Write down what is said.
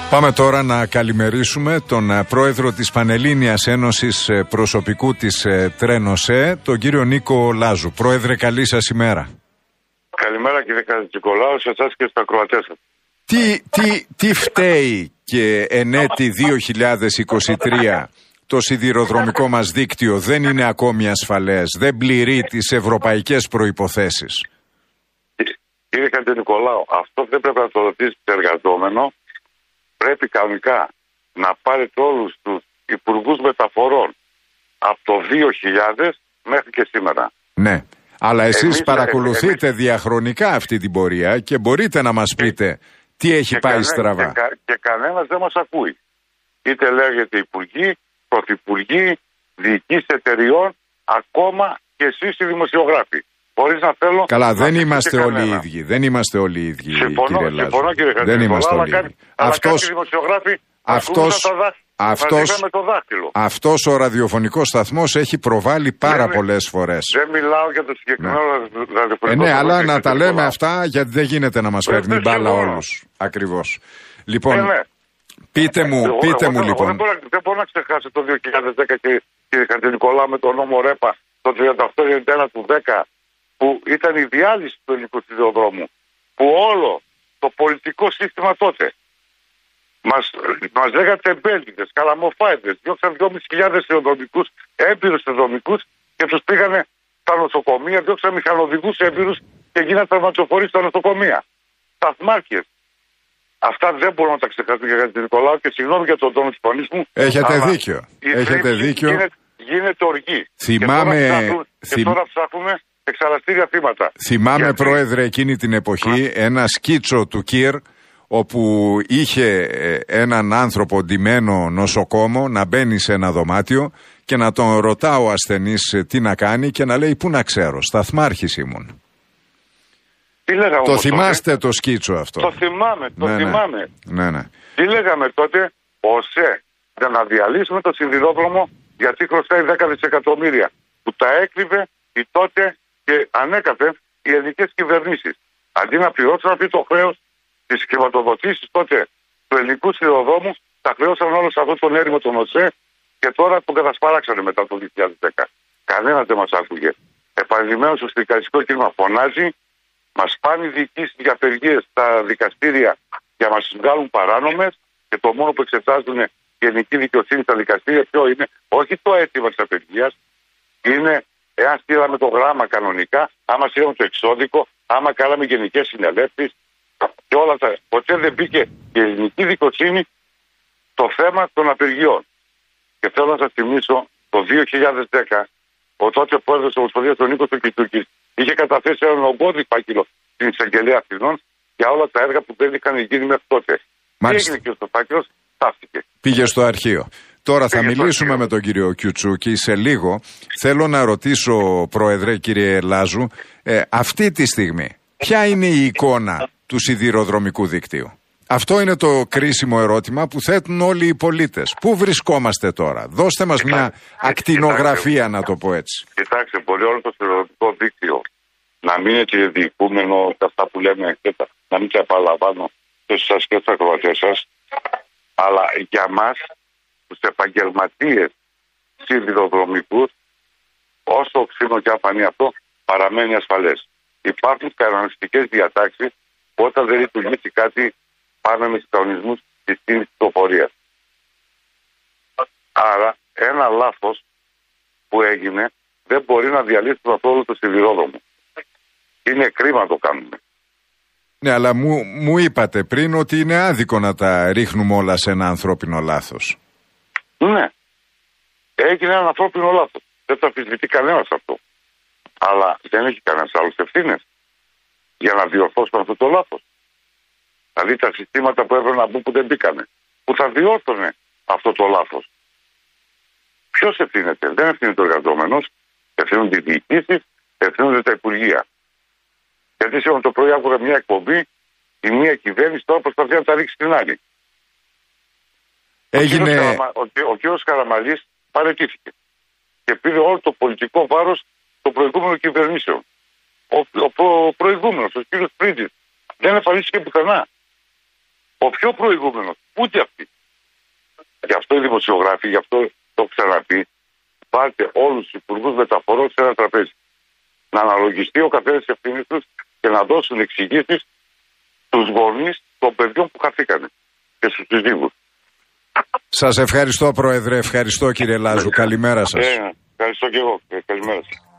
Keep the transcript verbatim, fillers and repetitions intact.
Πάμε τώρα να καλημερίσουμε τον πρόεδρο της Πανελλήνιας Ένωσης Προσωπικού της Τρένοσέ, τον κύριο Νίκο Λάζου. Πρόεδρε, καλή σας ημέρα. Καλημέρα κύριε Κατσικολάου, σε εσάς και στα ακροατές σας. Τι, τι, τι φταίει και εν έτη δύο χιλιάδες είκοσι τρία το σιδηροδρομικό μας δίκτυο δεν είναι ακόμη ασφαλές, δεν πληρεί τις ευρωπαϊκές προϋποθέσεις? Κύριε Κατσικολάου, αυτό δεν πρέπει να το ρωτήσετε εργαζόμενο. Πρέπει κανονικά να πάρετε όλους τους υπουργούς μεταφορών από το δύο χιλιάδες μέχρι και σήμερα. Ναι, αλλά εσείς εμείς, παρακολουθείτε εμείς, διαχρονικά αυτή την πορεία και μπορείτε να μας πείτε τι έχει πάει κανέ, στραβά. Και, κα, και κανένας δεν μας ακούει. Είτε λέγεται υπουργοί, πρωθυπουργοί, διοικήσεις εταιριών, ακόμα και εσείς οι δημοσιογράφοι. Χωρίς να θέλω. Καλά, δεν να είμαστε όλοι οι κανένα. ίδιοι. Δεν είμαστε όλοι οι ίδιοι, συμφωνώ, κύριε Λάζου. Συμφωνώ, κύριε Χατζη. Δεν είμαστε όλοι οι ίδιοι. Αυτός, δημοσιογράφοι αυτός, αυτός, με το δάχτυλο. Αυτός ο ραδιοφωνικός σταθμός έχει προβάλει πάρα ναι, πολλές φορές. Δεν μιλάω για το συγκεκριμένο ναι. ραδιοφωνικό ε, ναι, σταθμό. αλλά να τα λέμε αυτά, γιατί δεν γίνεται να μας φέρνει μπάλα όλους. Ακριβώς. Λοιπόν, ε, ναι. πείτε μου, εγώ, πείτε εγώ, μου εγώ, λοιπόν. Δεν μπορώ, δεν μπορώ να ξεχάσω το δύο χιλιάδες δέκα, κύριε Χατζηνικολάου, με τον νόμο ΡΕΠΑ, το τριάντα οκτώ ενενήντα ένα του δέκα, που ήταν η διάλυση του ελληνικού σιδηροδρόμου, που όλο το πολιτικό σύστημα τότε μας, μας λέγατε τεμπέληδες, καλαμοφάιδες, διώξαν δυόμισι χιλιάδες σιδηροδρομικούς, έμπειρους σιδηροδρομικούς και τους πήγανε στα νοσοκομεία, διώξαν μηχανοδηγούς έμπειρους και γίνανε τραυματιοφορείς στα νοσοκομεία. Σταθμάρχες. Αυτά δεν μπορούμε να τα ξεχάσουμε, για τον Νικολάου, και συγγνώμη για τον τόνο της φωνής μου. Έχετε δίκιο. Έχετε δίκιο. Γίνεται, γίνεται οργή. Θυμάμαι. Και τώρα ψάχνουμε, θυμ... και τώρα ψάχνουμε εξαραστήρια θύματα. Θυμάμαι, γιατί... πρόεδρε, εκείνη την εποχή ένα σκίτσο του Κυρ, όπου είχε έναν άνθρωπο ντυμένο νοσοκόμο να μπαίνει σε ένα δωμάτιο και να τον ρωτά ο ασθενής τι να κάνει και να λέει πού να ξέρω, σταθμάρχης ήμουν. Τι λέγαμε το θυμάστε τότε? Το σκίτσο αυτό? Το θυμάμαι, το ναι, θυμάμαι. Ναι, ναι. Τι λέγαμε τότε? ΟΣΕ, για να διαλύσουμε το σιδηρόδρομο, γιατί χρωστάει δέκα δισεκατομμύρια που τα έκρυβε η τότε και ανέκαθεν οι ελληνικές κυβερνήσεις. Αντί να πληρώσουν αυτό το χρέος της χρηματοδοτήσης τότε του ελληνικού σιδηροδρόμου, τα χρεώσαν όλο σε αυτό τον έρημο των ΟΣΕ και τώρα τον κατασπαράξανε μετά το δύο χιλιάδες δέκα. Κανένας δεν μας άκουγε. Επανειλημμένος στο συνδικαλιστικό κίνημα φωνάζει, μας πάνε οι διοικήσεις για απεργίες στα δικαστήρια για να μας βγάλουν παράνομες και το μόνο που εξετάζουν η ελληνική δικαιοσύνη στα δικαστήρια ποιο είναι? Όχι το αίτημα της απεργίας, είναι εάν στείλαμε το γράμμα κανονικά, άμα στείλαμε το εξώδικο, άμα κάναμε γενικές συνελεύσεις και όλα αυτά. Ποτέ δεν μπήκε η ελληνική δικαιοσύνη το θέμα των απεργιών. Και θέλω να σας θυμίσω το δύο χιλιάδες δέκα, ο τότε πρόεδρος της Ομοσπονδίας, ο Νίκος Κιτούκης, είχε καταθέσει έναν ογκώδη φάκελο στην εισαγγελία Αθηνών για όλα τα έργα που δεν είχαν γίνει μέχρι τότε. Μάλιστα. Τι έγινε και στο φάκελο, ταύτηκε. Πήγε στο αρχείο. Τώρα Πήγε θα μιλήσουμε με τον κύριο Κιουτσούκη σε λίγο. Θέλω να ρωτήσω, πρόεδρε, κύριε Λάζου, ε, αυτή τη στιγμή ποια είναι η εικόνα του σιδηροδρομικού δικτύου? Αυτό είναι το κρίσιμο ερώτημα που θέτουν όλοι οι πολίτες. Πού βρισκόμαστε τώρα? Δώστε μας μια ακτινογραφία, να το πω έτσι. Κοιτάξτε, πολύ όλο το σιδηροδρομικό δίκτυο να μην είναι και διοικούμενο και αυτά που λέμε, να μην τα επαναλαμβάνω και σας και στα ακροατές σας, αλλά για μας, τους επαγγελματίες σιδηροδρομικούς, όσο ξύνο και αφανεί αυτό, παραμένει ασφαλές. Υπάρχουν κανονιστικές διατάξεις που όταν δεν λειτουργήσει κάτι, πάμε με τους κανονισμούς της κίνησης κυκλοφορίας. Άρα, ένα λάθος που έγινε δεν μπορεί να διαλύσει καθόλου το σιδηρόδρομο. Είναι κρίμα να το κάνουμε. Ναι, αλλά μου, μου είπατε πριν ότι είναι άδικο να τα ρίχνουμε όλα σε ένα ανθρώπινο λάθος. Ναι. Έγινε ένα ανθρώπινο λάθος. Δεν το αμφισβητεί κανένας αυτό. Αλλά δεν έχει κανένας άλλος ευθύνες για να διορθώσουμε αυτό το λάθος. Δηλαδή τα συστήματα που έπρεπε να μπουν που δεν μπήκανε. Που θα διόρθωνε αυτό το λάθος. Ποιος ευθύνεται? Δεν ευθύνεται ο εργαζόμενος. Ευθύνονται οι διοικήσεις, ευθύνονται τα υπουργεία. Γιατί σήμερα το πρωί άκουγα μια εκπομπή, η μία κυβέρνηση τώρα προσπαθεί να τα ρίξει στην άλλη. Έγινε... Ο, Καραμα... ο, ο κ. Καραμαλής παραιτήθηκε. Και πήρε όλο το πολιτικό βάρος των προηγούμενων κυβερνήσεων. Ο, ο, ο προηγούμενος, ο κ. Πρίτζης, δεν εμφανίστηκε πουθενά. Ο πιο προηγούμενος, ούτε αυτοί. Γι' αυτό οι δημοσιογράφοι, γι' αυτό το έχω ξαναπεί, βάλτε όλους τους υπουργούς μεταφορών σε ένα τραπέζι. Να αναλογιστεί ο καθένας τις ευθύνες τους και να δώσουν εξηγήσεις στους γονείς των παιδιών που χαθήκανε και στους συζύγους. Σας ευχαριστώ, Πρόεδρε. Ευχαριστώ, κύριε Λάζου. Καλημέρα σας. Ε, ευχαριστώ και εγώ. Ε, καλημέρα σας.